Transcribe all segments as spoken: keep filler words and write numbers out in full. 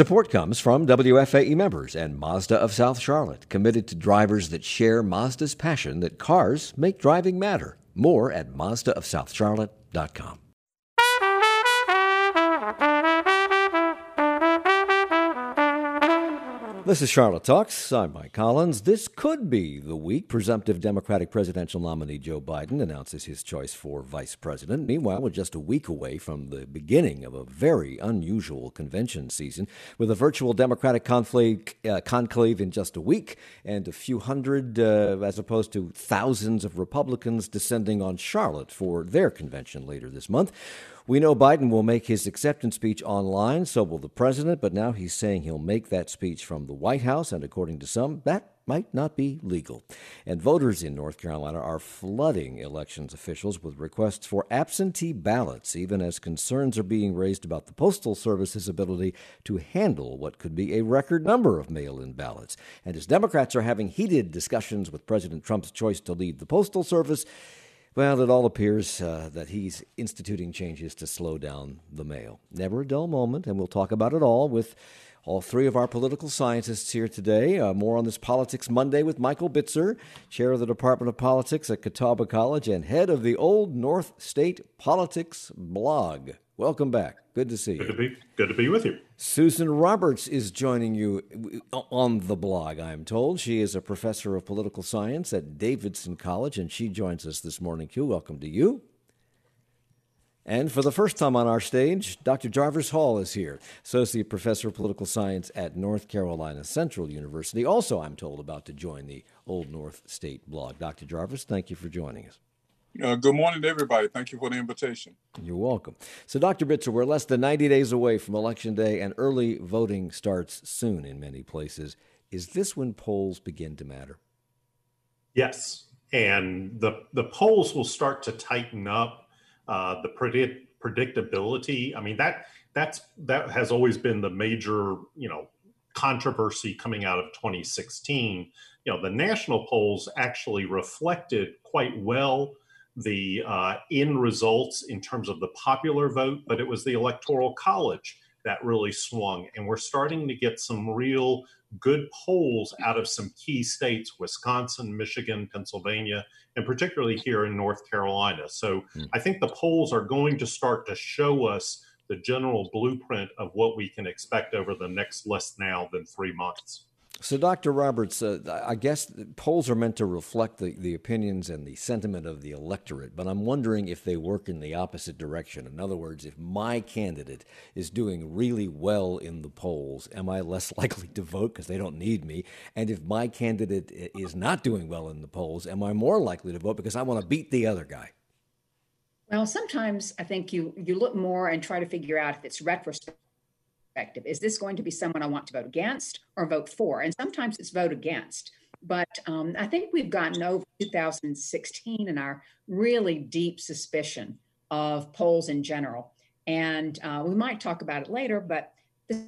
Support comes from W F A E members and Mazda of South Charlotte, committed to drivers that share Mazda's passion that cars make driving matter. More at Mazda of South Charlotte dot com. This is Charlotte Talks. I'm Mike Collins. This could be the week presumptive Democratic presidential nominee Joe Biden announces his choice for vice president. Meanwhile, we're just a week away from the beginning of a very unusual convention season, with a virtual Democratic conclave, uh, conclave in just a week and a few hundred, uh, as opposed to thousands of Republicans descending on Charlotte for their convention later this month. We know Biden will make his acceptance speech online, so will the president, but now he's saying he'll make that speech from the White House, and according to some, that might not be legal. And voters in North Carolina are flooding elections officials with requests for absentee ballots, even as concerns are being raised about the Postal Service's ability to handle what could be a record number of mail-in ballots. And as Democrats are having heated discussions with President Trump's choice to lead the Postal Service, well, it all appears uh, that he's instituting changes to slow down the mail. Never a dull moment, and we'll talk about it all with all three of our political scientists here today. Uh, more on this Politics Monday with Michael Bitzer, chair of the Department of Politics at Catawba College and head of the Old North State Politics blog. Welcome back. Good to see you. Good to be, good to be with you. Susan Roberts is joining you on the blog, I'm told. She is a professor of political science at Davidson College, and she joins us this morning, too. Welcome to you. And for the first time on our stage, Doctor Jarvis Hall is here, associate professor of political science at North Carolina Central University, also, I'm told, about to join the Old North State blog. Doctor Jarvis, thank you for joining us. Uh, good morning to everybody. Thank you for the invitation. You're welcome. So, Doctor Bitzer, we're less than ninety days away from Election Day, and early voting starts soon in many places. Is this when polls begin to matter? Yes, and the the polls will start to tighten up. Uh, the predict, predictability. I mean, that that's that has always been the major, you know, controversy coming out of twenty sixteen. You know, the national polls actually reflected quite well the uh, end results in terms of the popular vote, but it was the Electoral College that really swung. And we're starting to get some real good polls out of some key states, Wisconsin, Michigan, Pennsylvania, and particularly here in North Carolina. So mm. I think the polls are going to start to show us the general blueprint of what we can expect over the next less now than three months. So, Doctor Roberts, uh, I guess polls are meant to reflect the, the opinions and the sentiment of the electorate, but I'm wondering if they work in the opposite direction. In other words, if my candidate is doing really well in the polls, am I less likely to vote because they don't need me? And if my candidate is not doing well in the polls, am I more likely to vote because I want to beat the other guy? Well, sometimes I think you you look more and try to figure out if it's retrospective. Is this going to be someone I want to vote against or vote for? And sometimes it's vote against. But um, I think we've gotten over two thousand sixteen and our really deep suspicion of polls in general. And uh, we might talk about it later, but this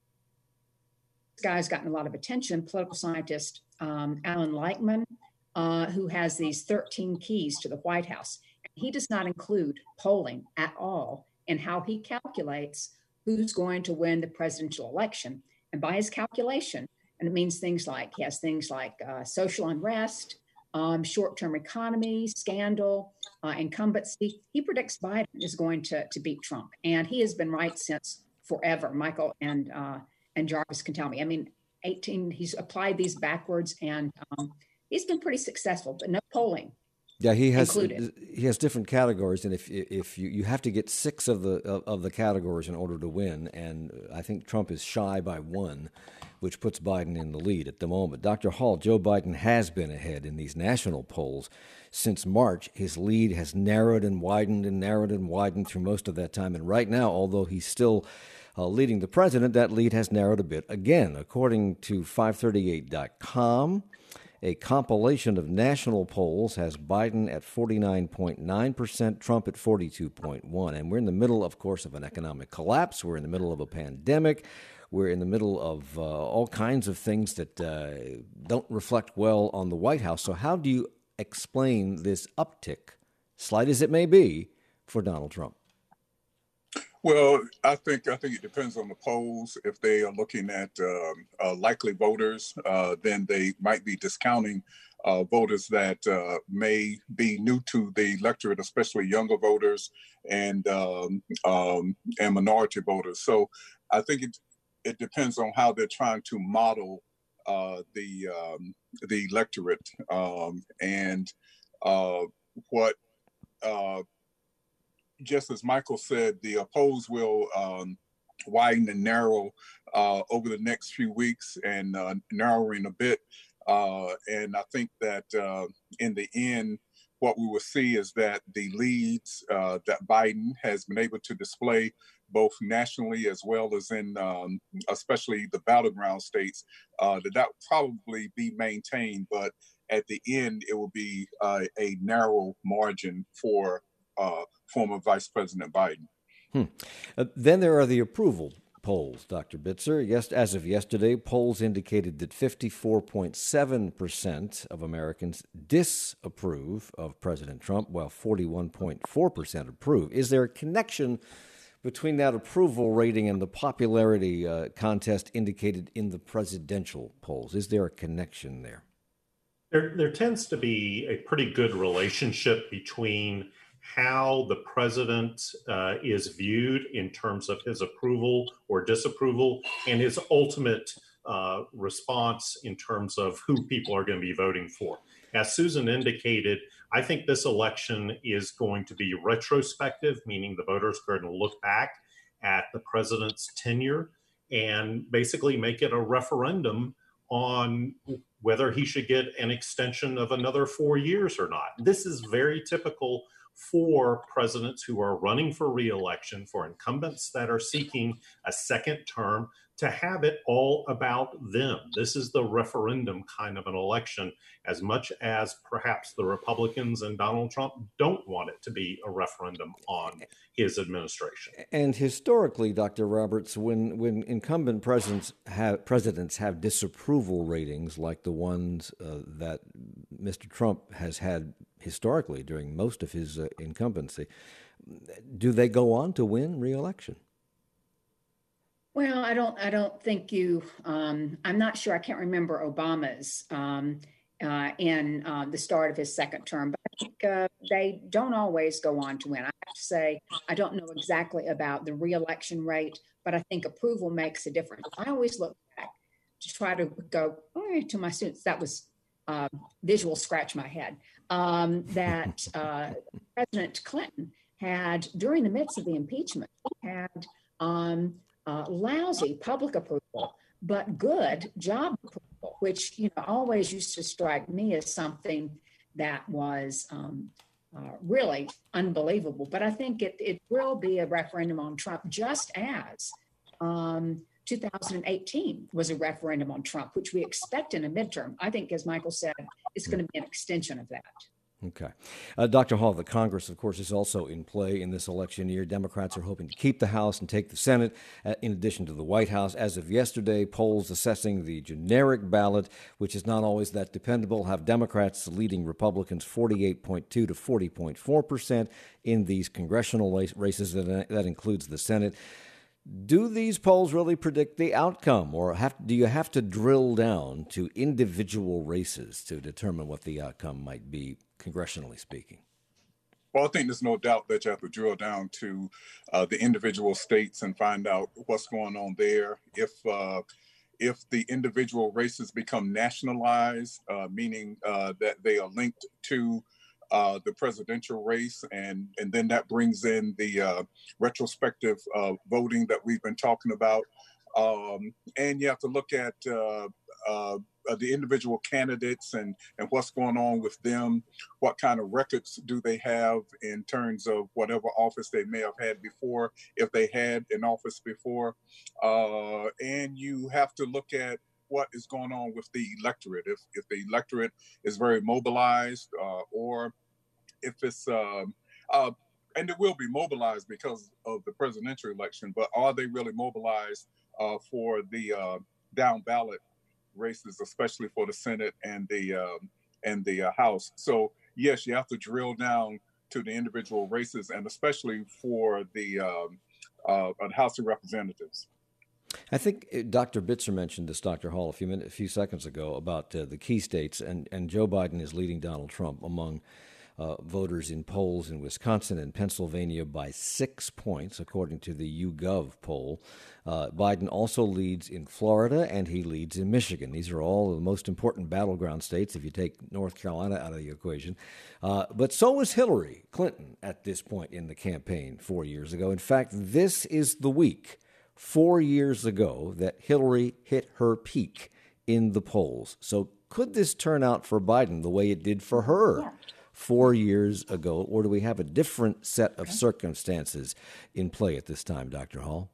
guy's gotten a lot of attention. Political scientist um, Alan Lightman, uh, who has these thirteen keys to the White House. He does not include polling at all in how he calculates who's going to win the presidential election. And by his calculation, and it means things like, he has things like uh, social unrest, um, short-term economy, scandal, uh, incumbency. He predicts Biden is going to, to beat Trump. And he has been right since forever. Michael and uh, and Jarvis can tell me. I mean, eighteen, he's applied these backwards, and um, he's been pretty successful, but no polling. Yeah, he has included. he has different categories, and if if you, you have to get six of the of, of the categories in order to win, and I think Trump is shy by one, which puts Biden in the lead at the moment. Doctor Hall, Joe Biden has been ahead in these national polls since March. His lead has narrowed and widened and narrowed and widened through most of that time, and right now, although he's still uh, leading the president, that lead has narrowed a bit again, according to five thirty-eight dot com. A compilation of national polls has Biden at forty-nine point nine percent, Trump at forty-two point one percent. And we're in the middle, of course, of an economic collapse. We're in the middle of a pandemic. We're in the middle of uh, all kinds of things that uh, don't reflect well on the White House. So how do you explain this uptick, slight as it may be, for Donald Trump? Well, I think I think it depends on the polls. If they are looking at um, uh, likely voters, uh, then they might be discounting uh, voters that uh, may be new to the electorate, especially younger voters and um, um, and minority voters. So I think it it depends on how they're trying to model uh, the um, the electorate um, and uh, what. Uh, Just as Michael said, the uh, polls will um, widen and narrow uh, over the next few weeks and uh, narrowing a bit. Uh, and I think that uh, in the end, what we will see is that the leads uh, that Biden has been able to display both nationally as well as in um, especially the battleground states, uh, that that will probably be maintained. But at the end, it will be uh, a narrow margin for uh, former Vice President Biden. Hmm. Uh, then there are the approval polls, Doctor Bitzer. Yes, as of yesterday, polls indicated that fifty-four point seven percent of Americans disapprove of President Trump, while forty-one point four percent approve. Is there a connection between that approval rating and the popularity uh, contest indicated in the presidential polls? Is there a connection there? There, there tends to be a pretty good relationship between how the president uh, is viewed in terms of his approval or disapproval and his ultimate uh, response in terms of who people are going to be voting for. As Susan indicated, I think this election is going to be retrospective, meaning the voters are going to look back at the president's tenure and basically make it a referendum on whether he should get an extension of another four years or not. This is very typical for presidents who are running for re-election, for incumbents that are seeking a second term, to have it all about them. This is the referendum kind of an election, as much as perhaps the Republicans and Donald Trump don't want it to be a referendum on his administration. And historically, Doctor Roberts, when, when incumbent presidents have, presidents have disapproval ratings like the ones uh, that Mister Trump has had historically during most of his uh, incumbency, do they go on to win re-election? Well, I don't. I don't think you. Um, I'm not sure. I can't remember Obama's um, uh, in uh, the start of his second term, but I think uh, they don't always go on to win. I have to say, I don't know exactly about the re-election rate, but I think approval makes a difference. I always look back to try to go oh, to my students. That was uh, visual scratch my head. Um, that uh, President Clinton had during the midst of the impeachment had. Um, Uh, lousy public approval, but good job approval, which, you know, always used to strike me as something that was um, uh, really unbelievable. But I think it, it will be a referendum on Trump, just as um, two thousand eighteen was a referendum on Trump, which we expect in a midterm. I think, as Michael said, it's going to be an extension of that. Okay. Uh, Doctor Hall, the Congress, of course, is also in play in this election year. Democrats are hoping to keep the House and take the Senate, uh, in addition to the White House. As of yesterday, polls assessing the generic ballot, which is not always that dependable, have Democrats leading Republicans forty-eight point two to forty point four percent in these congressional races. That, that includes the Senate. Do these polls really predict the outcome, or have, do you have to drill down to individual races to determine what the outcome might be, congressionally speaking? Well, I think there's no doubt that you have to drill down to uh, the individual states and find out what's going on there. If uh, if the individual races become nationalized, uh, meaning uh, that they are linked to Uh, the presidential race, and and then that brings in the uh, retrospective uh, voting that we've been talking about, um, and you have to look at uh, uh, the individual candidates and and what's going on with them, what kind of records do they have in terms of whatever office they may have had before, if they had an office before, uh, and you have to look at what is going on with the electorate. If if the electorate is very mobilized, uh, or if it's, um, uh, and it will be mobilized because of the presidential election, but are they really mobilized uh, for the uh, down ballot races, especially for the Senate and the um, and the uh, House? So yes, you have to drill down to the individual races, and especially for the um, uh, of the House of Representatives. I think Doctor Bitzer mentioned this, Doctor Hall, a few minutes, a few seconds ago about uh, the key states, and, and Joe Biden is leading Donald Trump among uh, voters in polls in Wisconsin and Pennsylvania by six points, according to the YouGov poll. Uh, Biden also leads in Florida, and he leads in Michigan. These are all the most important battleground states if you take North Carolina out of the equation. Uh, but so was Hillary Clinton at this point in the campaign four years ago. In fact, this is the week four years ago that Hillary hit her peak in the polls. So could this turn out for Biden the way it did for her yeah. four years ago, or do we have a different set of okay. circumstances in play at this time, Doctor Hall?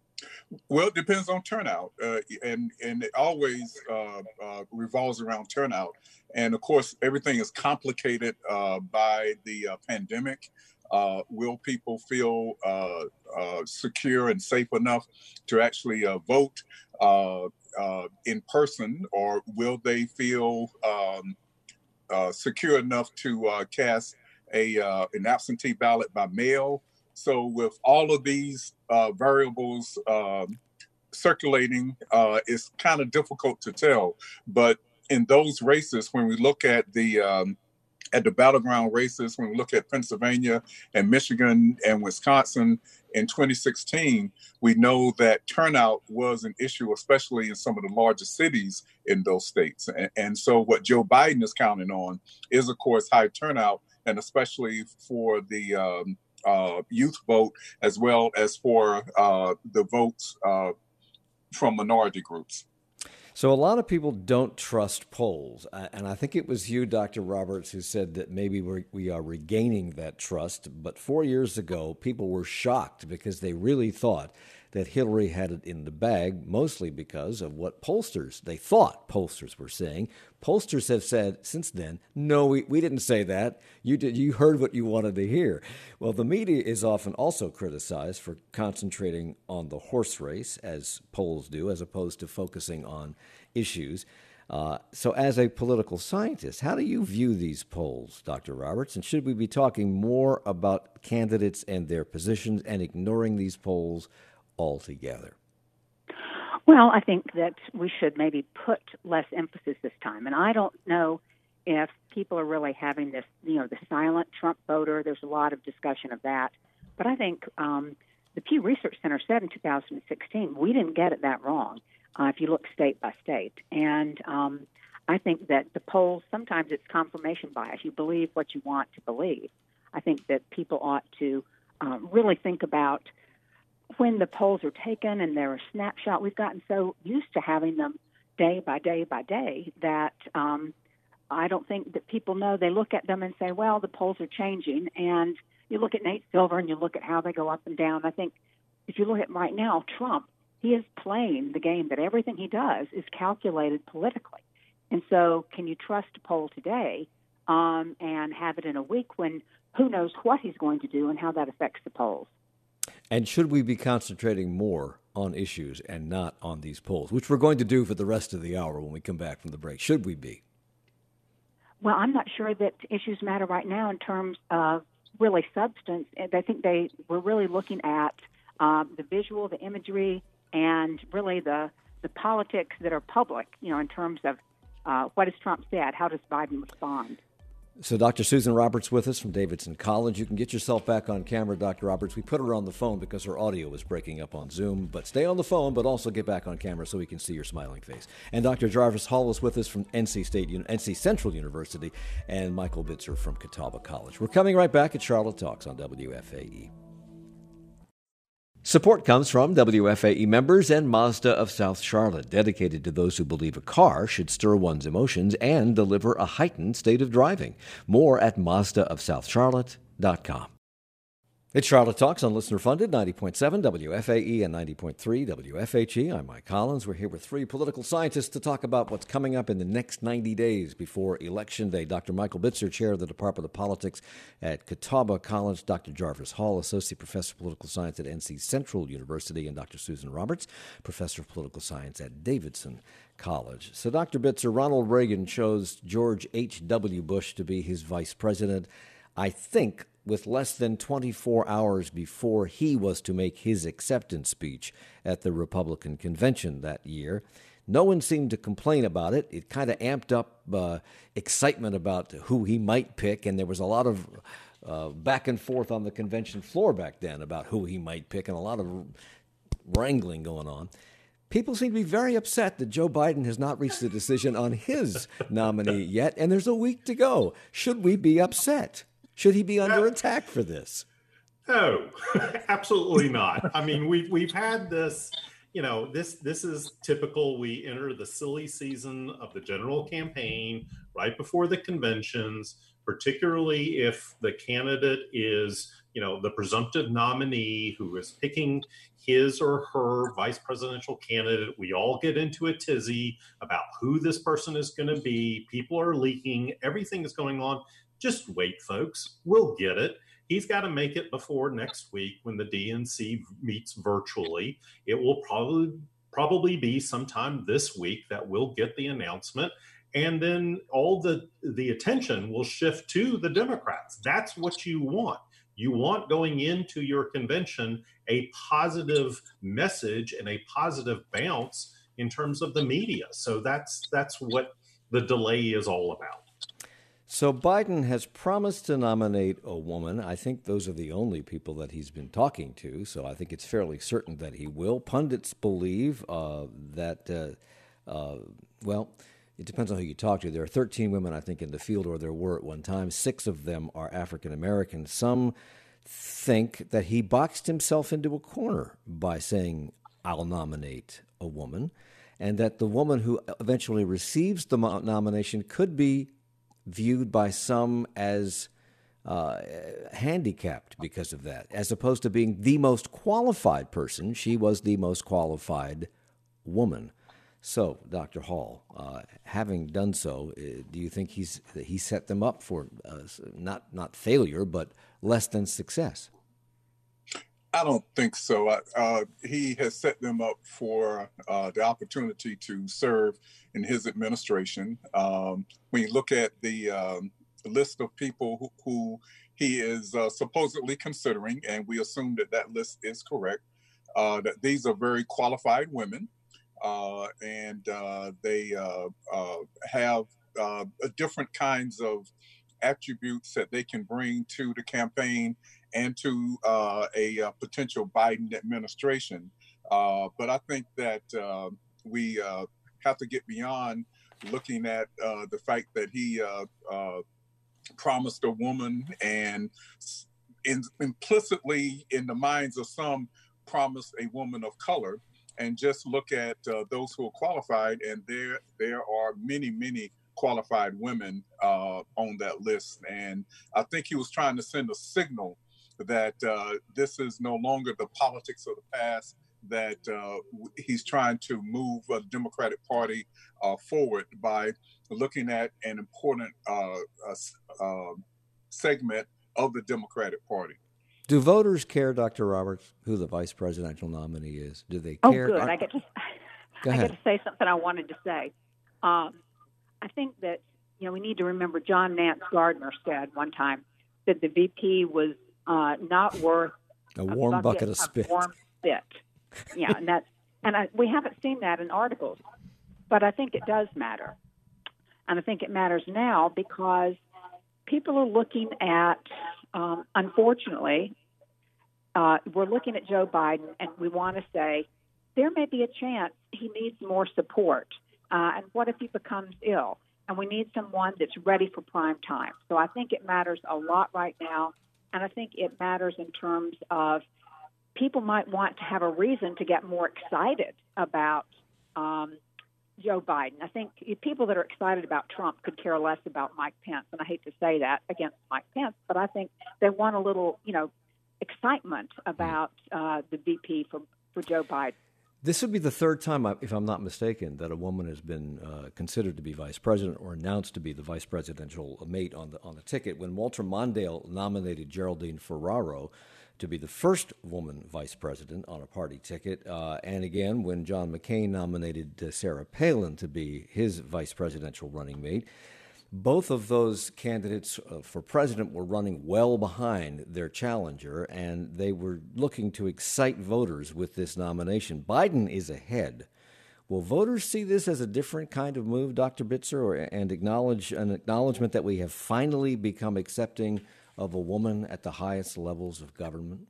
Well, it depends on turnout, uh, and and it always uh, uh, revolves around turnout. And of course, everything is complicated uh, by the uh, pandemic. Uh, will people feel uh, uh, secure and safe enough to actually uh, vote uh, uh, in person, or will they feel um, uh, secure enough to uh, cast a uh, an absentee ballot by mail? So with all of these uh, variables um, circulating, uh, it's kind of difficult to tell. But in those races, when we look at the um, at the battleground races, when we look at Pennsylvania and Michigan and Wisconsin in twenty sixteen, we know that turnout was an issue, especially in some of the largest cities in those states. And, and so what Joe Biden is counting on is, of course, high turnout, and especially for the um, uh, youth vote, as well as for uh, the votes uh, from minority groups. So a lot of people don't trust polls, and I think it was you, Doctor Roberts, who said that maybe we're, we are regaining that trust. But four years ago, people were shocked because they really thought that Hillary had it in the bag, mostly because of what pollsters, they thought pollsters were saying. Pollsters have said since then, no, we, we didn't say that. You did. You heard what you wanted to hear. Well, the media is often also criticized for concentrating on the horse race, as polls do, as opposed to focusing on issues. Uh, so as a political scientist, how do you view these polls, Doctor Roberts? And should we be talking more about candidates and their positions and ignoring these polls altogether? Well, I think that we should maybe put less emphasis this time. And I don't know if people are really having this, you know, the silent Trump voter. There's a lot of discussion of that. But I think um, the Pew Research Center said in two thousand sixteen, we didn't get it that wrong uh, if you look state by state. And um, I think that the polls, sometimes it's confirmation bias. You believe what you want to believe. I think that people ought to um, really think about when the polls are taken and they're a snapshot. We've gotten so used to having them day by day by day that um, I don't think that people know. They look at them and say, well, the polls are changing. And you look at Nate Silver and you look at how they go up and down. I think if you look at right now, Trump, he is playing the game that everything he does is calculated politically. And so can you trust a poll today um, and have it in a week when who knows what he's going to do and how that affects the polls? And should we be concentrating more on issues and not on these polls, which we're going to do for the rest of the hour when we come back from the break? Should we be? Well, I'm not sure that issues matter right now in terms of really substance. I think they we're really looking at um, the visual, the imagery, and really the, the politics that are public, you know, in terms of uh, what has Trump said, how does Biden respond? So Doctor Susan Roberts with us from Davidson College. You can get yourself back on camera, Doctor Roberts. We put her on the phone because her audio was breaking up on Zoom. But stay on the phone, but also get back on camera so we can see your smiling face. And Doctor Jarvis Hall is with us from N C State, N C Central University, and Michael Bitzer from Catawba College. We're coming right back at Charlotte Talks on W F A E. Support comes from W F A E members and Mazda of South Charlotte, dedicated to those who believe a car should stir one's emotions and deliver a heightened state of driving. More at Mazda of South Charlotte dot com. It's Charlotte Talks on listener-funded ninety point seven W F A E and ninety point three W F H E. I'm Mike Collins. We're here with three political scientists to talk about what's coming up in the next ninety days before Election Day. Doctor Michael Bitzer, Chair of the Department of Politics at Catawba College, Doctor Jarvis Hall, Associate Professor of Political Science at N C Central University, and Doctor Susan Roberts, Professor of Political Science at Davidson College. So, Doctor Bitzer, Ronald Reagan chose George H W. Bush to be his vice president, I think with less than twenty-four hours before he was to make his acceptance speech at the Republican convention that year. No one seemed to complain about it. It kind of amped up uh, excitement about who he might pick, and there was a lot of uh, back and forth on the convention floor back then about who he might pick, and a lot of wrangling going on. People seem to be very upset that Joe Biden has not reached a decision on his nominee yet, and there's a week to go. Should we be upset? Should he be under attack for this? No, absolutely not. I mean, we've we've had this, you know, this this is typical. We enter the silly season of the general campaign right before the conventions, particularly if the candidate is, you know, the presumptive nominee who is picking his or her vice presidential candidate. We all get into a tizzy about who this person is going to be. People are leaking. Everything is going on. Just wait, folks. We'll get it. He's got to make it before next week when the D N C meets virtually. It will probably probably be sometime this week that we'll get the announcement. And then all the, the attention will shift to the Democrats. That's what you want. You want going into your convention a positive message and a positive bounce in terms of the media. So that's that's what the delay is all about. So Biden has promised to nominate a woman. I think those are the only people that he's been talking to. So I think it's fairly certain that he will. Pundits believe uh, that, uh, uh, well, it depends on who you talk to. There are thirteen women, I think, in the field, or there were at one time. Six of them are African American. Some think that he boxed himself into a corner by saying, I'll nominate a woman, and that the woman who eventually receives the nomination could be viewed by some as uh, handicapped because of that. As opposed to being the most qualified person, she was the most qualified woman. So, Doctor Hall, uh, having done so, uh, do you think he's he set them up for uh, not not failure, but less than success? I don't think so. Uh, uh, he has set them up for uh, the opportunity to serve in his administration. Um, when you look at the um, list of people who, who he is uh, supposedly considering, and we assume that that list is correct, uh, that these are very qualified women. Uh, and uh, they uh, uh, have uh, different kinds of attributes that they can bring to the campaign and to uh, a, a potential Biden administration. Uh, but I think that uh, we uh, have to get beyond looking at uh, the fact that he uh, uh, promised a woman and in, implicitly in the minds of some promised a woman of color. And just look at uh, those who are qualified, and there there are many, many qualified women uh, on that list. And I think he was trying to send a signal that uh, this is no longer the politics of the past, that uh, he's trying to move the Democratic Party uh, forward by looking at an important uh, uh, uh, segment of the Democratic Party. Do voters care, Doctor Roberts, who the vice presidential nominee is? Do they Oh, care? good. I get to, Go I ahead. get to say something I wanted to say. Um, I think that, you know, we need to remember John Nance Gardner said one time that the V P was uh, not worth a warm a bucket, bucket of spit. Warm spit. Yeah, and that's and I, we haven't seen that in articles, but I think it does matter, and I think it matters now because people are looking at, um, unfortunately, uh, we're looking at Joe Biden, and we want to say there may be a chance he needs more support. Uh, and what if he becomes ill? And we need someone that's ready for prime time. So I think it matters a lot right now, and I think it matters in terms of people might want to have a reason to get more excited about um, Joe Biden. I think people that are excited about Trump could care less about Mike Pence, and I hate to say that against Mike Pence, but I think they want a little, you know, excitement about uh, the V P for, for Joe Biden. This would be the third time, if I'm not mistaken, that a woman has been uh, considered to be vice president or announced to be the vice presidential mate on the on the ticket. When Walter Mondale nominated Geraldine Ferraro to be the first woman vice president on a party ticket, uh, and again when John McCain nominated uh, Sarah Palin to be his vice presidential running mate. Both of those candidates uh, for president were running well behind their challenger, and they were looking to excite voters with this nomination. Biden is ahead. Will voters see this as a different kind of move, Doctor Bitzer, or, and acknowledge an acknowledgement that we have finally become accepting of a woman at the highest levels of government?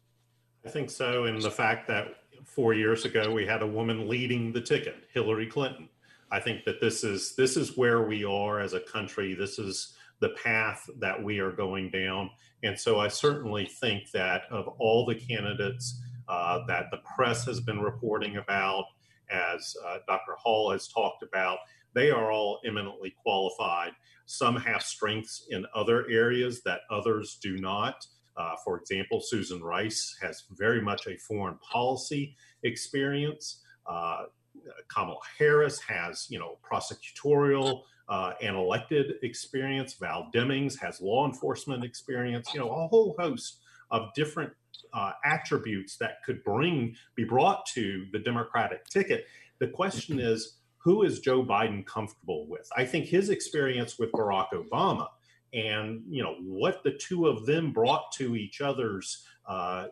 I think so, and the fact that four years ago we had a woman leading the ticket, Hillary Clinton. I think that this is this is where we are as a country. This is the path that we are going down. And so I certainly think that of all the candidates uh, that the press has been reporting about, as uh, Doctor Hall has talked about, they are all eminently qualified. Some have strengths in other areas that others do not. Uh, for example, Susan Rice has very much a foreign policy experience. Uh, Kamala Harris has, you know, prosecutorial uh, and elected experience. Val Demings has law enforcement experience. You know, a whole host of different uh, attributes that could bring be brought to the Democratic ticket. The question is, who is Joe Biden comfortable with? I think his experience with Barack Obama and, you know, what the two of them brought to each other's uh,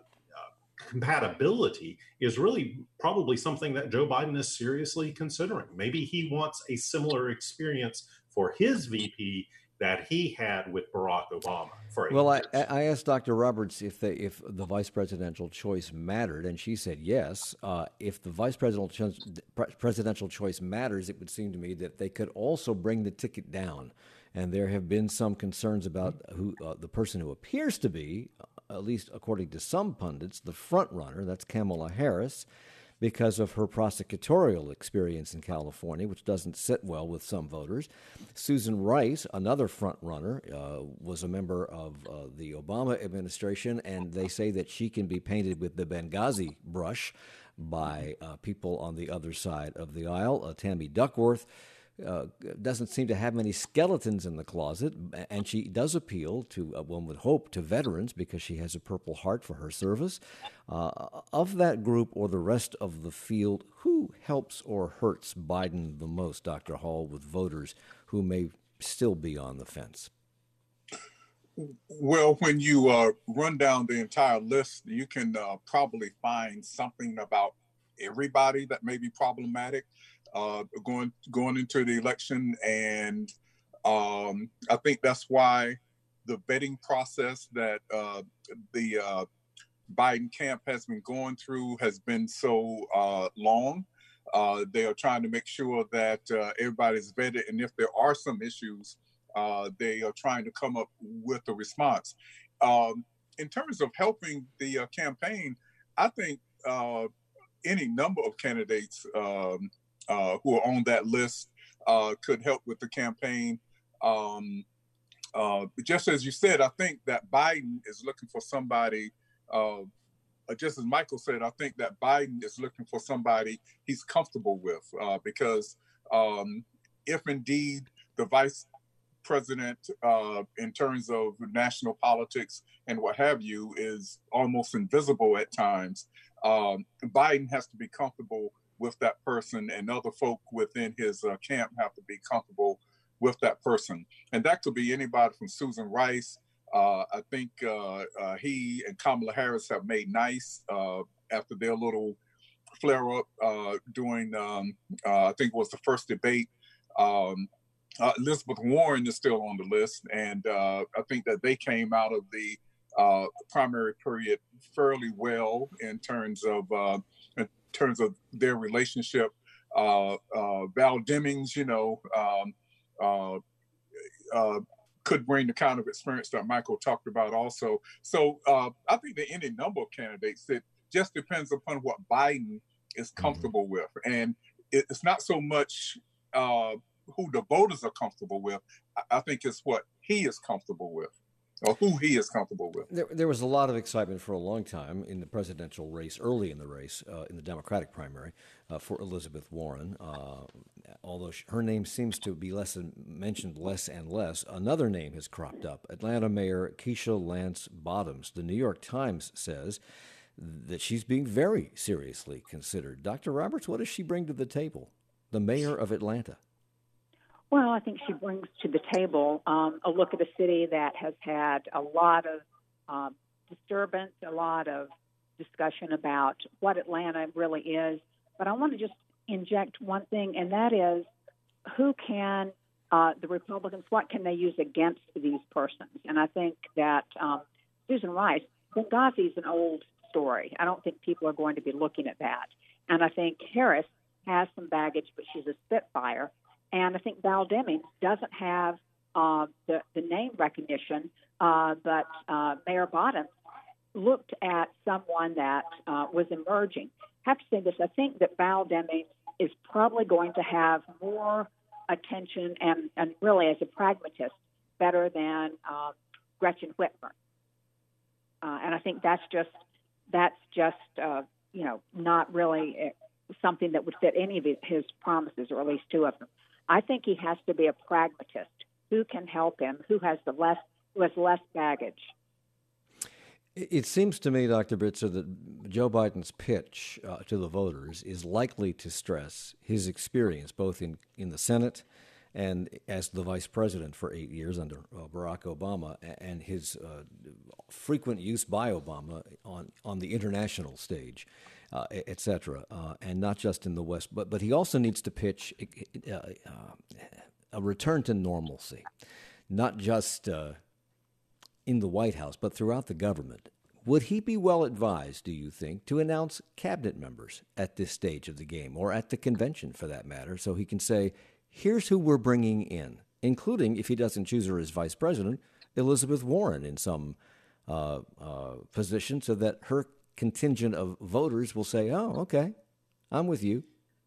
compatibility is really probably something that Joe Biden is seriously considering. Maybe he wants a similar experience for his V P that he had with Barack Obama. For well, I, I asked Doctor Roberts if they, if the vice presidential choice mattered, and she said yes. Uh, if the vice presidential presidential choice matters, it would seem to me that they could also bring the ticket down. And there have been some concerns about who uh, the person who appears to be, at least according to some pundits, the front runner. That's Kamala Harris, because of her prosecutorial experience in California, which doesn't sit well with some voters. Susan Rice, another front runner, uh, was a member of uh, the Obama administration, and they say that she can be painted with the Benghazi brush by uh, people on the other side of the aisle. Uh, Tammy Duckworth Uh, doesn't seem to have many skeletons in the closet, and she does appeal to, uh, one would hope, to veterans because she has a Purple Heart for her service. Uh, of that group or the rest of the field, who helps or hurts Biden the most, Doctor Hall, with voters who may still be on the fence? Well, when you uh, run down the entire list, you can uh, probably find something about everybody that may be problematic. Uh, going going into the election, and um, I think that's why the vetting process that uh, the uh, Biden camp has been going through has been so uh, long. Uh, they are trying to make sure that uh, everybody's vetted, and if there are some issues, uh, they are trying to come up with a response. Um, in terms of helping the uh, campaign, I think uh, any number of candidates um, Uh, who are on that list uh, could help with the campaign. Um, uh, just as you said, I think that Biden is looking for somebody, uh, just as Michael said, I think that Biden is looking for somebody he's comfortable with uh, because um, if indeed the vice president uh, in terms of national politics and what have you is almost invisible at times, um, Biden has to be comfortable with that person, and other folk within his uh, camp have to be comfortable with that person. And that could be anybody from Susan Rice. Uh, I think uh, uh, he and Kamala Harris have made nice uh, after their little flare-up uh, during, um, uh, I think it was the first debate. Um, uh, Elizabeth Warren is still on the list, and uh, I think that they came out of the uh, primary period fairly well in terms of uh, terms of their relationship. Uh, uh, Val Demings, you know, um, uh, uh, could bring the kind of experience that Michael talked about also. So uh, I think there are any number of candidates. It just depends upon what Biden is comfortable mm-hmm. with. And it, it's not so much uh, who the voters are comfortable with. I, I think it's what he is comfortable with, or who he is comfortable with. There, there was a lot of excitement for a long time in the presidential race, early in the race, uh, in the Democratic primary, uh, for Elizabeth Warren. Uh, although she, her name seems to be less than, mentioned less and less, another name has cropped up, Atlanta Mayor Keisha Lance Bottoms. The New York Times says that she's being very seriously considered. Doctor Roberts, what does she bring to the table? The mayor of Atlanta. Well, I think she brings to the table um, a look at a city that has had a lot of um, disturbance, a lot of discussion about what Atlanta really is. But I want to just inject one thing, and that is who can uh, the Republicans, what can they use against these persons? And I think that um, Susan Rice, Benghazi is an old story. I don't think people are going to be looking at that. And I think Harris has some baggage, but she's a Spitfire. And I think Val Demings doesn't have uh, the, the name recognition, uh, but uh, Mayor Bottoms looked at someone that uh, was emerging. I have to say this, I think that Val Demings is probably going to have more attention and, and really as a pragmatist better than uh, Gretchen Whitmer. Uh, and I think that's just, that's just uh, you know, not really something that would fit any of his, his promises, or at least two of them. I think he has to be a pragmatist. Who can help him? Who has the less who has less baggage? It seems to me, Doctor Britzer, that Joe Biden's pitch uh, to the voters is likely to stress his experience both in, in the Senate and as the vice president for eight years under uh, Barack Obama, and his uh, frequent use by Obama on, on the international stage. Uh, et cetera, uh, and not just in the West. But but he also needs to pitch uh, uh, a return to normalcy, not just uh, in the White House, but throughout the government. Would he be well advised, do you think, to announce cabinet members at this stage of the game, or at the convention for that matter, so he can say, here's who we're bringing in, including, if he doesn't choose her as vice president, Elizabeth Warren in some uh, uh, position, so that her contingent of voters will say, oh, okay, I'm with you.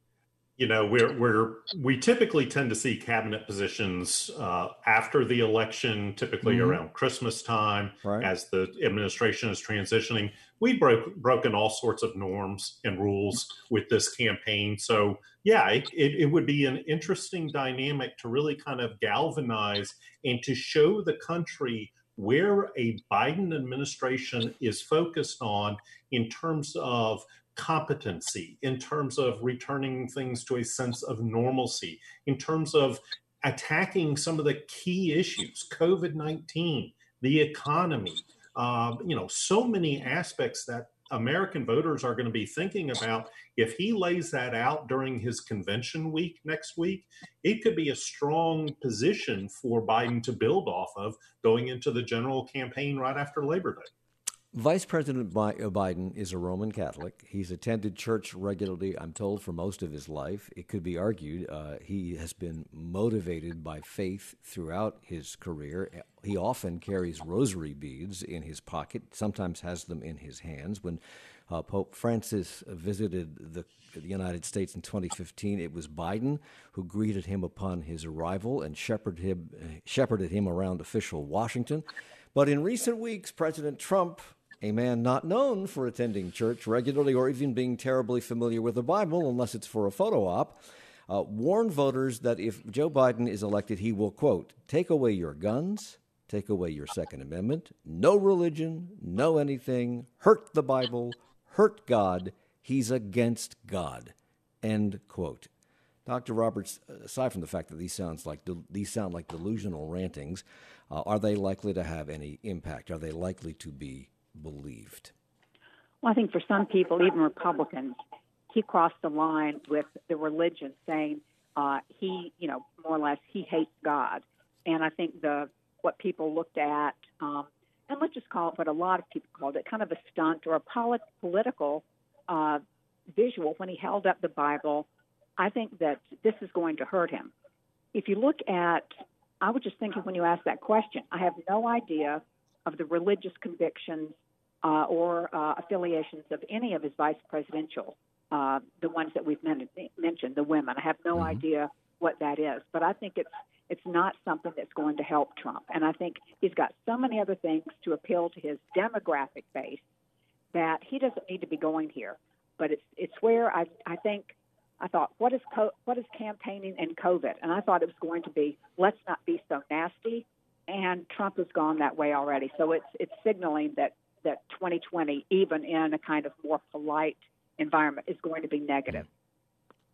You know, we're, we're, we typically tend to see cabinet positions uh, after the election, typically mm-hmm. around Christmas time, right. as the administration is transitioning. We broke broken all sorts of norms and rules with this campaign. So, yeah, it, it would be an interesting dynamic to really kind of galvanize and to show the country where a Biden administration is focused on in terms of competency, in terms of returning things to a sense of normalcy, in terms of attacking some of the key issues, COVID nineteen, the economy, uh, you know, so many aspects that American voters are going to be thinking about. If he lays that out during his convention week next week, it could be a strong position for Biden to build off of going into the general campaign right after Labor Day. Vice President Biden is a Roman Catholic. He's attended church regularly, I'm told, for most of his life. It could be argued uh, he has been motivated by faith throughout his career. He often carries rosary beads in his pocket, sometimes has them in his hands. When uh, Pope Francis visited the, the United States in twenty fifteen, it was Biden who greeted him upon his arrival and shepherded him, uh, shepherded him around official Washington. But in recent weeks, President Trump, a man not known for attending church regularly or even being terribly familiar with the Bible, unless it's for a photo op, uh, warned voters that if Joe Biden is elected, he will, quote, take away your guns, take away your Second Amendment, no religion, no anything, hurt the Bible, hurt God, he's against God, end quote. Doctor Roberts, aside from the fact that these sounds like these sound like delusional rantings, uh, are they likely to have any impact? Are they likely to be believed? Well, I think for some people, even Republicans, he crossed the line with the religion, saying uh, he, you know, more or less, he hates God. And I think the what people looked at, um, and let's just call it what a lot of people called it, kind of a stunt or a polit- political uh, visual when he held up the Bible. I think that this is going to hurt him. If you look at, I was just thinking when you asked that question, I have no idea of the religious convictions uh, or uh, affiliations of any of his vice presidential, uh, the ones that we've men- mentioned, the women. I have no mm-hmm. idea what that is, but I think it's it's not something that's going to help Trump. And I think he's got so many other things to appeal to his demographic base that he doesn't need to be going here. But it's it's where I I think I thought, what is co- what is campaigning and COVID? And I thought it was going to be, let's not be so nasty. And Trump has gone that way already. So it's it's signaling that, that twenty twenty, even in a kind of more polite environment, is going to be negative.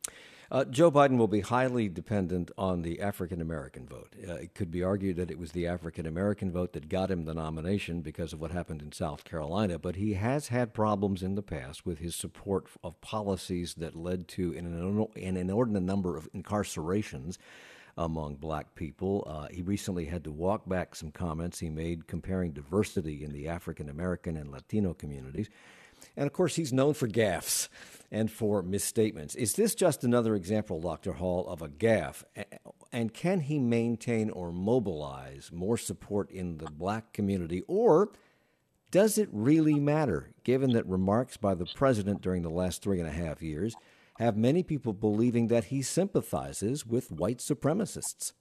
Uh, Joe Biden will be highly dependent on the African-American vote. Uh, it could be argued that it was the African-American vote that got him the nomination because of what happened in South Carolina, but he has had problems in the past with his support of policies that led to an, an inordinate number of incarcerations among black people. Uh, he recently had to walk back some comments he made comparing diversity in the African-American and Latino communities. And, of course, he's known for gaffes and for misstatements. Is this just another example, Doctor Hall, of a gaffe? And can he maintain or mobilize more support in the black community? Or does it really matter, given that remarks by the president during the last three and a half years have many people believing that he sympathizes with white supremacists?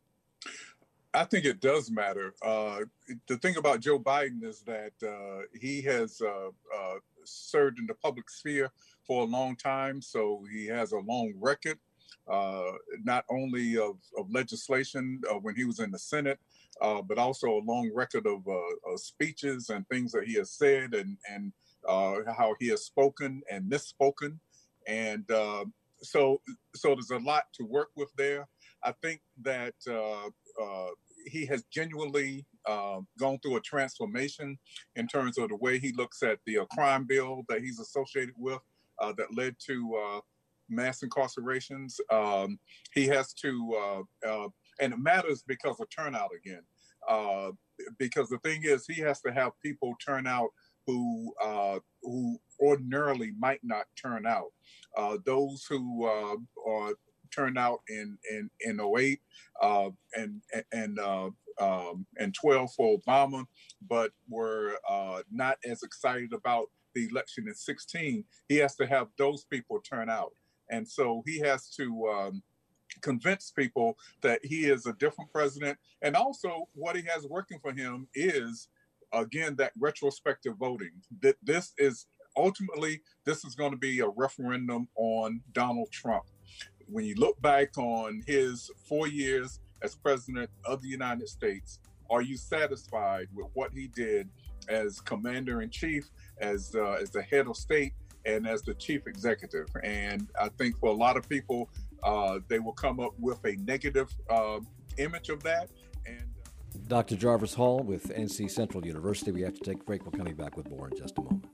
I think it does matter. Uh, the thing about Joe Biden is that uh, he has uh, uh, served in the public sphere for a long time, so he has a long record, uh, not only of, of legislation uh, when he was in the Senate, uh, but also a long record of, uh, of speeches and things that he has said and, and uh, how he has spoken and misspoken. And uh, so, so there's a lot to work with there. I think that uh, uh, he has genuinely uh, gone through a transformation in terms of the way he looks at the uh, crime bill that he's associated with uh, that led to uh, mass incarcerations. Um, he has to, uh, uh, and it matters because of turnout again. Uh, because the thing is, he has to have people turn out who uh, who ordinarily might not turn out. Uh, those who uh, are turned out in in in oh eight uh, and and uh, um, and twelve for Obama, but were uh, not as excited about the election in sixteen. He has to have those people turn out, and so he has to um, convince people that he is a different president. And also, what he has working for him is, again, that retrospective voting. That this is ultimately this is going to be a referendum on Donald Trump. When you look back on his four years as president of the United States, are you satisfied with what he did as commander-in-chief, as uh, as the head of state, and as the chief executive? And I think for a lot of people, uh, they will come up with a negative uh, image of that. And uh... Doctor Jarvis Hall with N C Central University. We have to take a break. We're coming back with more in just a moment.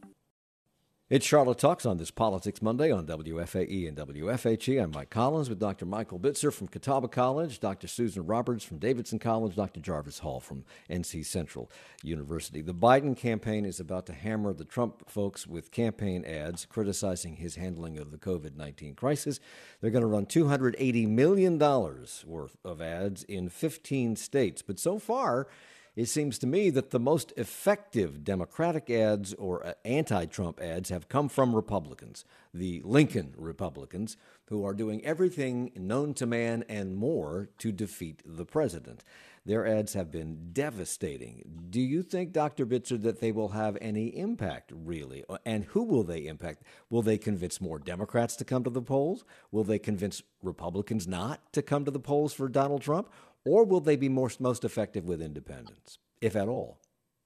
It's Charlotte Talks on this Politics Monday on W F A E and W F H E. I'm Mike Collins with Doctor Michael Bitzer from Catawba College, Doctor Susan Roberts from Davidson College, Doctor Jarvis Hall from N C Central University. The Biden campaign is about to hammer the Trump folks with campaign ads criticizing his handling of the covid nineteen crisis. They're going to run two hundred eighty million dollars worth of ads in fifteen states. But so far, it seems to me that the most effective Democratic ads or anti-Trump ads have come from Republicans, the Lincoln Republicans, who are doing everything known to man and more to defeat the president. Their ads have been devastating. Do you think, Doctor Bitzer, that they will have any impact, really? And who will they impact? Will they convince more Democrats to come to the polls? Will they convince Republicans not to come to the polls for Donald Trump? Or will they be more, most effective with independents, if at all?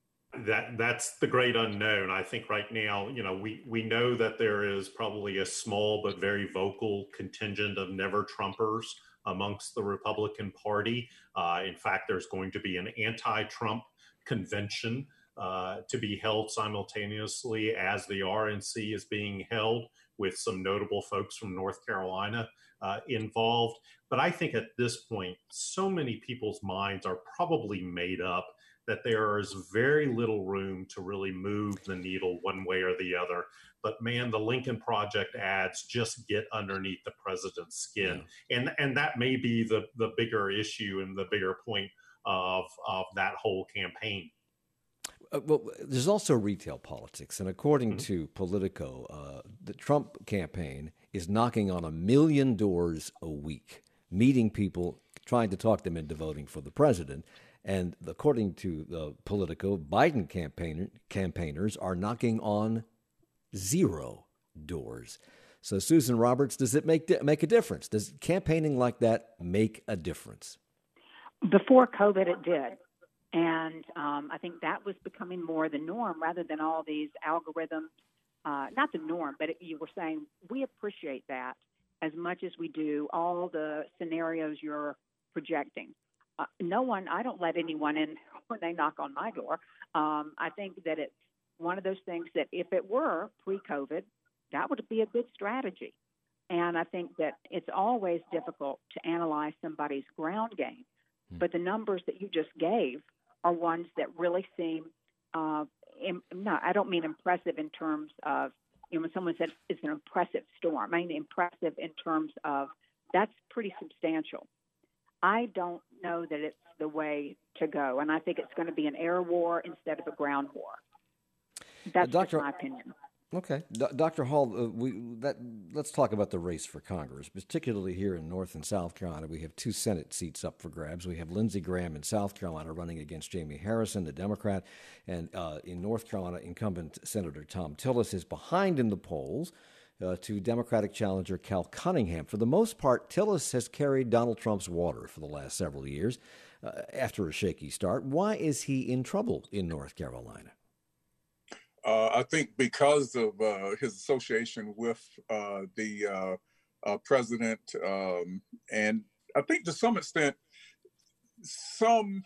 That that's the great unknown. I think right now, you know, we, we know that there is probably a small but very vocal contingent of never Trumpers amongst the Republican Party. Uh, in fact, there's going to be an anti-Trump convention uh, to be held simultaneously as the R N C is being held, with some notable folks from North Carolina uh, involved. But I think at this point, so many people's minds are probably made up that there is very little room to really move the needle one way or the other. But man, the Lincoln Project ads just get underneath the president's skin. Yeah. And and that may be the, the bigger issue and the bigger point of, of that whole campaign. Uh, well, there's also retail politics. And according mm-hmm. to Politico, uh, the Trump campaign is knocking on a million doors a week, meeting people, trying to talk them into voting for the president. And according to the Politico, Biden campaigner, campaigners are knocking on zero doors. So, Susan Roberts, does it make make a difference? Does campaigning like that make a difference? Before COVID, it did. And um, I think that was becoming more the norm rather than all these algorithms. Uh, not the norm, but it, you were saying we appreciate that. as much as we do all the scenarios you're projecting. Uh, no one, I don't let anyone in when they knock on my door. Um, I think that it's one of those things that if it were pre-COVID, that would be a good strategy. And I think that it's always difficult to analyze somebody's ground game. Hmm. But the numbers that you just gave are ones that really seem, uh, im- no, I don't mean impressive in terms of, you know, when someone says it's an impressive storm, I mean impressive in terms of that's pretty substantial. I don't know that it's the way to go, and I think it's going to be an air war instead of a ground war. That's uh, Doctor, just my opinion. Okay. D- Doctor Hall, uh, we, that, let's talk about the race for Congress, particularly here in North and South Carolina. We have two Senate seats up for grabs. We have Lindsey Graham in South Carolina running against Jamie Harrison, the Democrat, and uh, in North Carolina, incumbent Senator Thom Tillis is behind in the polls uh, to Democratic challenger Cal Cunningham. For the most part, Tillis has carried Donald Trump's water for the last several years uh, after a shaky start. Why is he in trouble in North Carolina? Uh, I think because of uh, his association with uh, the uh, uh, president, um, and I think to some extent, some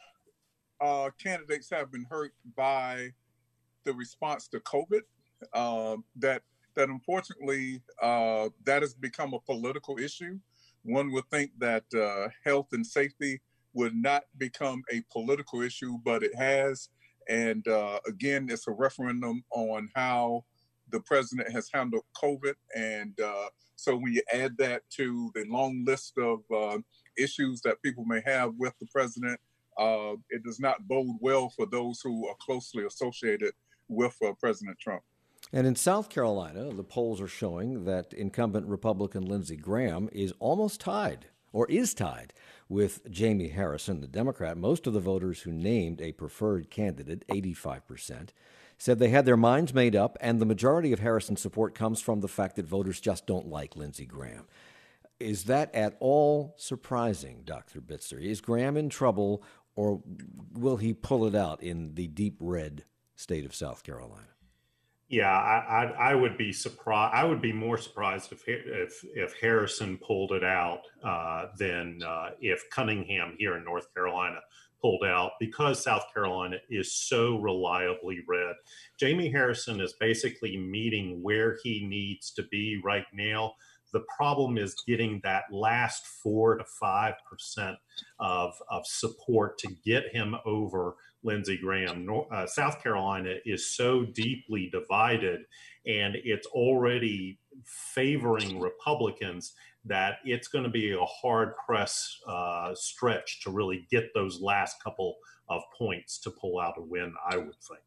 uh, candidates have been hurt by the response to COVID. Uh, that that unfortunately uh, that has become a political issue. One would think that uh, health and safety would not become a political issue, but it has. And uh, again, it's a referendum on how the president has handled COVID. And uh, so when you add that to the long list of uh, issues that people may have with the president, uh, it does not bode well for those who are closely associated with uh, President Trump. And in South Carolina, the polls are showing that incumbent Republican Lindsey Graham is almost tied, or is tied, with Jamie Harrison, the Democrat. Most of the voters who named a preferred candidate, eighty-five percent, said they had their minds made up, and the majority of Harrison's support comes from the fact that voters just don't like Lindsey Graham. Is that at all surprising, Doctor Bitzer? Is Graham in trouble, or will he pull it out in the deep red state of South Carolina? Yeah, I, I, I would be surprised. I would be more surprised if if if Harrison pulled it out uh, than uh, if Cunningham here in North Carolina pulled out, because South Carolina is so reliably red. Jamie Harrison is basically meeting where he needs to be right now. The problem is getting that last four to five percent of of support to get him over Lindsey Graham. Uh, South Carolina is so deeply divided, and it's already favoring Republicans that it's going to be a hard press uh, stretch to really get those last couple of points to pull out a win, I would think.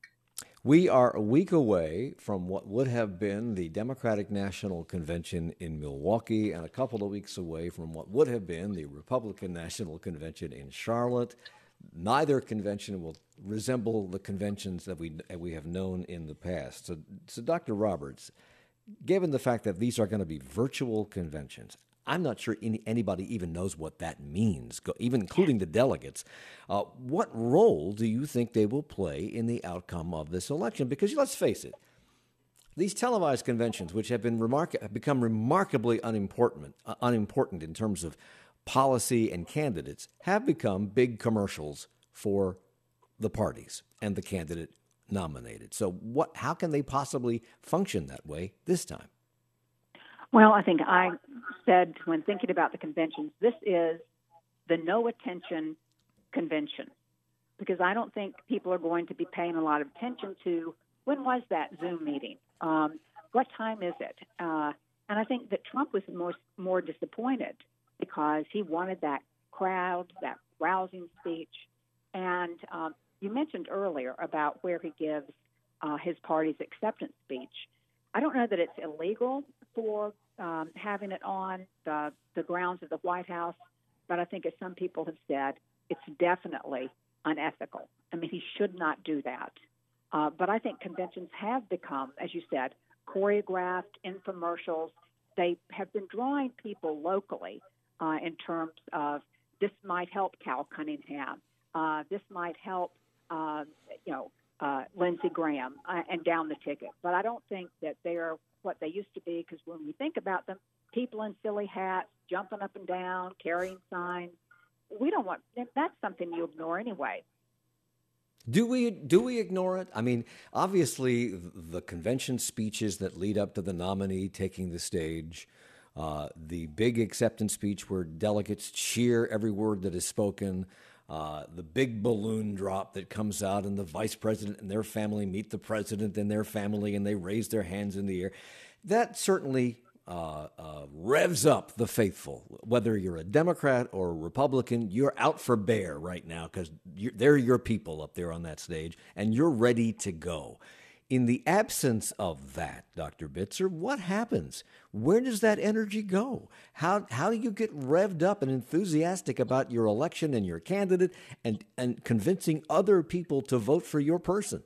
We are a week away from what would have been the Democratic National Convention in Milwaukee, and a couple of weeks away from what would have been the Republican National Convention in Charlotte. Neither convention will resemble the conventions that we we have known in the past. So, so Doctor Roberts, given the fact that these are going to be virtual conventions, I'm not sure any, anybody even knows what that means, even including the delegates. Uh, what role do you think they will play in the outcome of this election? Because let's face it, these televised conventions, which have been remark- have become remarkably unimportant, uh, unimportant in terms of policy and candidates, have become big commercials for the parties and the candidate nominated. So what? How can they possibly function that way this time? Well, I think I said when thinking about the conventions, this is the no attention convention, because I don't think people are going to be paying a lot of attention to when was that Zoom meeting? Um, what time is it? Uh, and I think that Trump was more, more disappointed because he wanted that crowd, that rousing speech. And um, you mentioned earlier about where he gives uh, his party's acceptance speech. I don't know that it's illegal for um, having it on the, the grounds of the White House, but I think, as some people have said, it's definitely unethical. I mean, he should not do that. Uh, but I think conventions have become, as you said, choreographed infomercials. They have been drawing people locally uh, in terms of this might help Cal Cunningham. Uh, this might help, uh, you know, uh, Lindsey Graham uh, and down the ticket. But I don't think that they're what they used to be, because when we think about them, people in silly hats, jumping up and down, carrying signs. We don't want, that's something you ignore anyway. Do we do we ignore it? I mean, obviously, the convention speeches that lead up to the nominee taking the stage, uh, the big acceptance speech where delegates cheer every word that is spoken, uh, the big balloon drop that comes out and the vice president and their family meet the president and their family and they raise their hands in the air. That certainly Uh, uh, revs up the faithful. Whether you're a Democrat or a Republican, you're out for bear right now because they're your people up there on that stage, and you're ready to go. In the absence of that, Doctor Bitzer, what happens? Where does that energy go? How how do you get revved up and enthusiastic about your election and your candidate and, and convincing other people to vote for your person?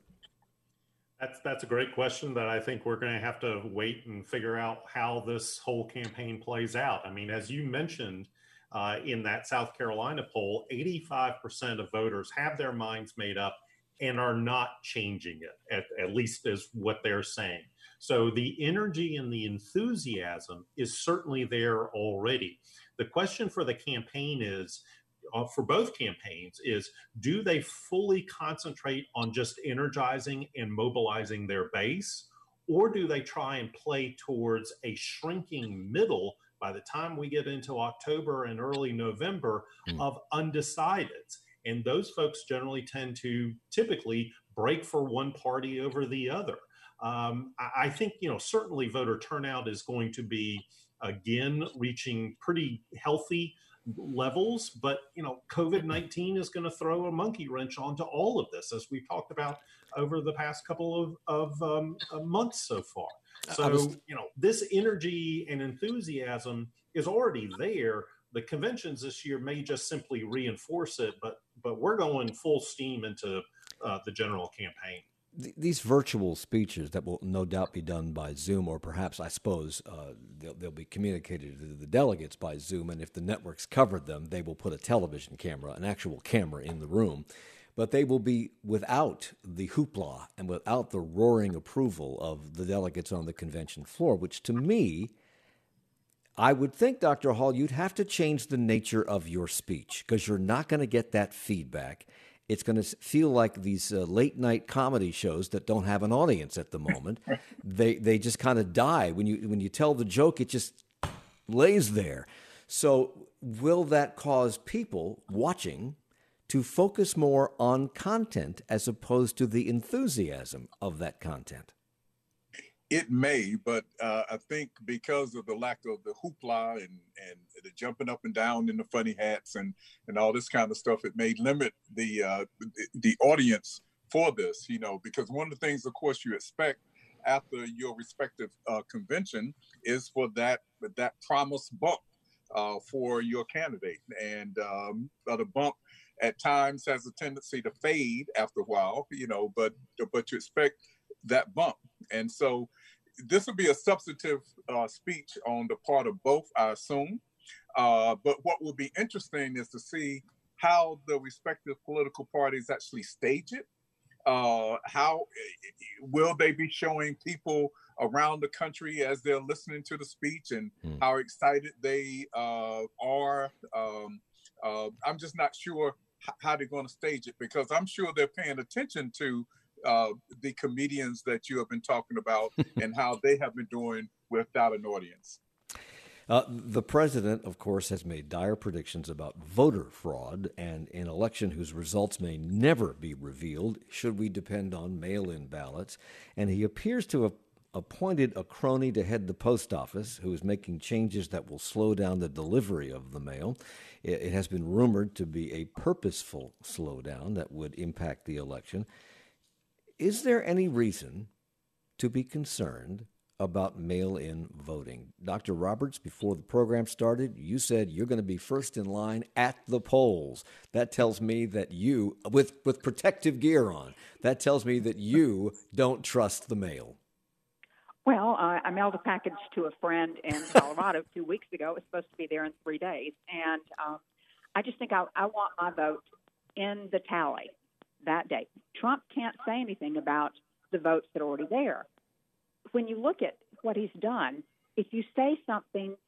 That's that's a great question that I think we're going to have to wait and figure out how this whole campaign plays out. I mean, as you mentioned uh, in that South Carolina poll, eighty-five percent of voters have their minds made up and are not changing it, at, at least is what they're saying. So the energy and the enthusiasm is certainly there already. The question for the campaign is, Uh, for both campaigns, is do they fully concentrate on just energizing and mobilizing their base, or do they try and play towards a shrinking middle by the time we get into October and early November mm. of undecideds? And those folks generally tend to typically break for one party over the other. Um, I, I think, you know, certainly voter turnout is going to be, again, reaching pretty healthy levels, but you know, COVID nineteen is going to throw a monkey wrench onto all of this, as we've talked about over the past couple of, of um, months so far. So, was... you know, this energy and enthusiasm is already there. The conventions this year may just simply reinforce it, but but we're going full steam into uh, the general campaign. These virtual speeches that will no doubt be done by Zoom, or perhaps, I suppose, uh, they'll, they'll be communicated to the delegates by Zoom, and if the networks covered them, they will put a television camera, an actual camera in the room. But they will be without the hoopla and without the roaring approval of the delegates on the convention floor, which to me, I would think, Doctor Hall, you'd have to change the nature of your speech because you're not going to get that feedback. It's going to feel like these uh, late night comedy shows that don't have an audience at the moment. they they just kind of die when you when you tell the joke. It just lays there. So will that cause people watching to focus more on content as opposed to the enthusiasm of that content? It may, but uh, I think because of the lack of the hoopla and, and the jumping up and down in the funny hats and, and all this kind of stuff, it may limit the, uh, the the audience for this, you know, because one of the things, of course, you expect after your respective uh, convention is for that that promised bump uh, for your candidate. And um, the bump at times has a tendency to fade after a while, you know, but but you expect that bump. And so this will be a substantive uh, speech on the part of both, I assume. Uh, but what will be interesting is to see how the respective political parties actually stage it. Uh, how will they be showing people around the country as they're listening to the speech and mm. how excited they uh, are? Um, uh, I'm just not sure how they're going to stage it, because I'm sure they're paying attention to uh, the comedians that you have been talking about and how they have been doing without an audience. Uh, the president, of course, has made dire predictions about voter fraud and an election whose results may never be revealed should we depend on mail-in ballots. And he appears to have appointed a crony to head the post office who is making changes that will slow down the delivery of the mail. It, it has been rumored to be a purposeful slowdown that would impact the election. Is there any reason to be concerned about mail-in voting? Doctor Roberts, before the program started, you said you're going to be first in line at the polls. That tells me that you, with, with protective gear on, that tells me that you don't trust the mail. Well, uh, I mailed a package to a friend in Colorado two weeks ago. It was supposed to be there in three days. And um, I just think I, I want my vote in the tally that day. Trump can't say anything about the votes that are already there. When you look at what he's done, if you say something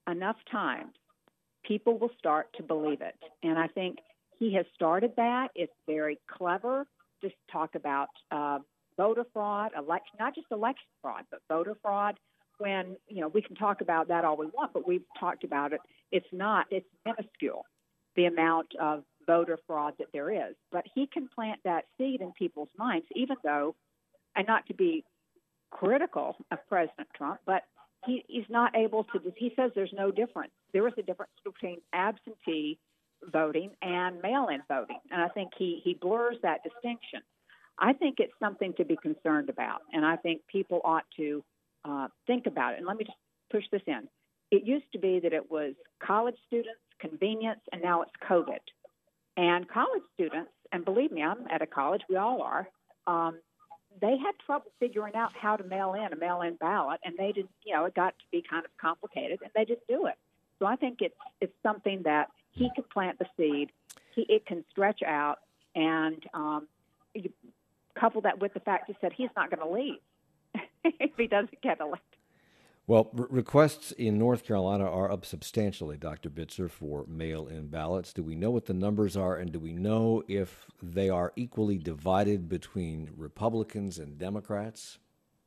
enough times, people will start to believe it. And I think he has started that. It's very clever to talk about uh, voter fraud, election, not just election fraud, but voter fraud. When, you know, we can talk about that all we want, but we've talked about it. It's not, it's minuscule, the amount of voter fraud that there is. But he can plant that seed in people's minds, even though, and not to be critical of President Trump, but he, he's not able to, he says there's no difference. There is a difference between absentee voting and mail-in voting. And I think he, he blurs that distinction. I think it's something to be concerned about, and I think people ought to uh, think about it. And let me just push this in. It used to be that it was college students, convenience, and now it's COVID. And college students, and believe me, I'm at a college, we all are, um, they had trouble figuring out how to mail in a mail-in ballot, and they didn't, you know, it got to be kind of complicated, and they didn't do it. So I think it's it's something that he can plant the seed, he, it can stretch out, and um, you couple that with the fact he said he's not going to leave if he doesn't get elected. Well, re- requests in North Carolina are up substantially, Doctor Bitzer, for mail-in ballots. Do we know what the numbers are, and do we know if they are equally divided between Republicans and Democrats?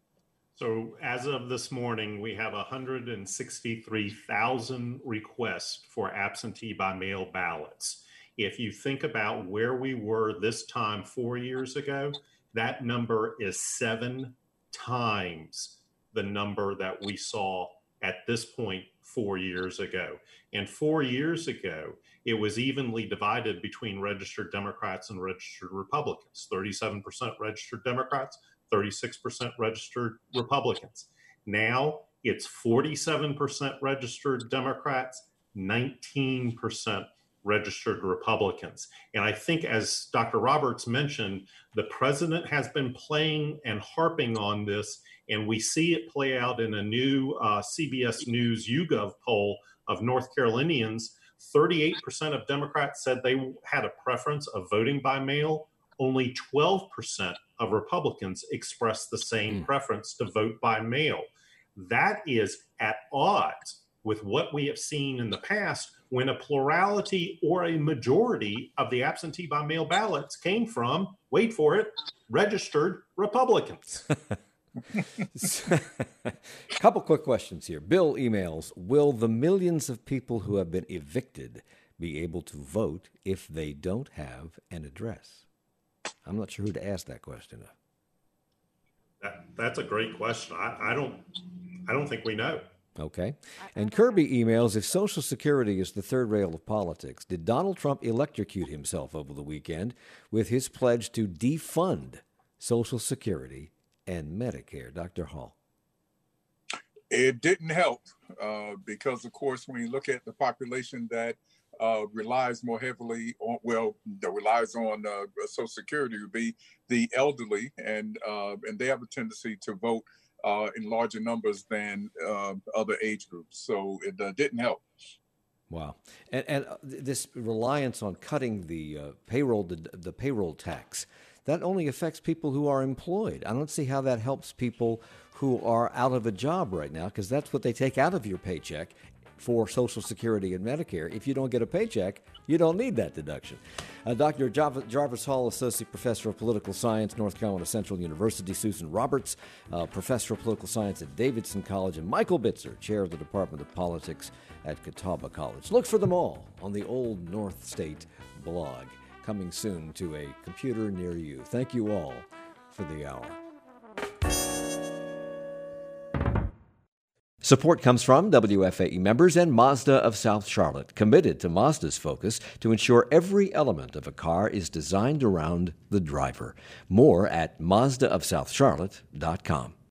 So as of this morning, we have one hundred sixty-three thousand requests for absentee by mail ballots. If you think about where we were this time four years ago, that number is seven times the number that we saw at this point four years ago. And four years ago, it was evenly divided between registered Democrats and registered Republicans. thirty-seven percent registered Democrats, thirty-six percent registered Republicans. Now it's forty-seven percent registered Democrats, nineteen percent registered Republicans. And I think, as Doctor Roberts mentioned, the president has been playing and harping on this, and we see it play out in a new uh, C B S News YouGov poll of North Carolinians. thirty-eight percent of Democrats said they had a preference of voting by mail. Only twelve percent of Republicans expressed the same preference to vote by mail. That is at odds with what we have seen in the past, when a plurality or a majority of the absentee by mail ballots came from, wait for it, registered Republicans. A couple quick questions here. Bill emails, will the millions of people who have been evicted be able to vote if they don't have an address? I'm not sure who to ask that question of. That, that's a great question. I, I don't I don't think we know. Okay. And Kirby emails, if Social Security is the third rail of politics, did Donald Trump electrocute himself over the weekend with his pledge to defund Social Security and Medicare? Doctor Hall. It didn't help uh, because, of course, when you look at the population that uh, relies more heavily on, well, that relies on uh, Social Security would be the elderly, and uh, and they have a tendency to vote uh, in larger numbers than uh, other age groups. So it uh, didn't help. Wow. And, and this reliance on cutting the uh, payroll, the, the payroll tax, that only affects people who are employed. I don't see how that helps people who are out of a job right now, because that's what they take out of your paycheck for Social Security and Medicare. If you don't get a paycheck, you don't need that deduction. Uh, Doctor Jarvis Hall, Associate Professor of Political Science, North Carolina Central University. Susan Roberts, uh, Professor of Political Science at Davidson College. And Michael Bitzer, Chair of the Department of Politics at Catawba College. Look for them all on the Old North State blog, coming soon to a computer near you. Thank you all for the hour. Support comes from W F A E members and Mazda of South Charlotte, committed to Mazda's focus to ensure every element of a car is designed around the driver. More at Mazda of South Charlotte dot com.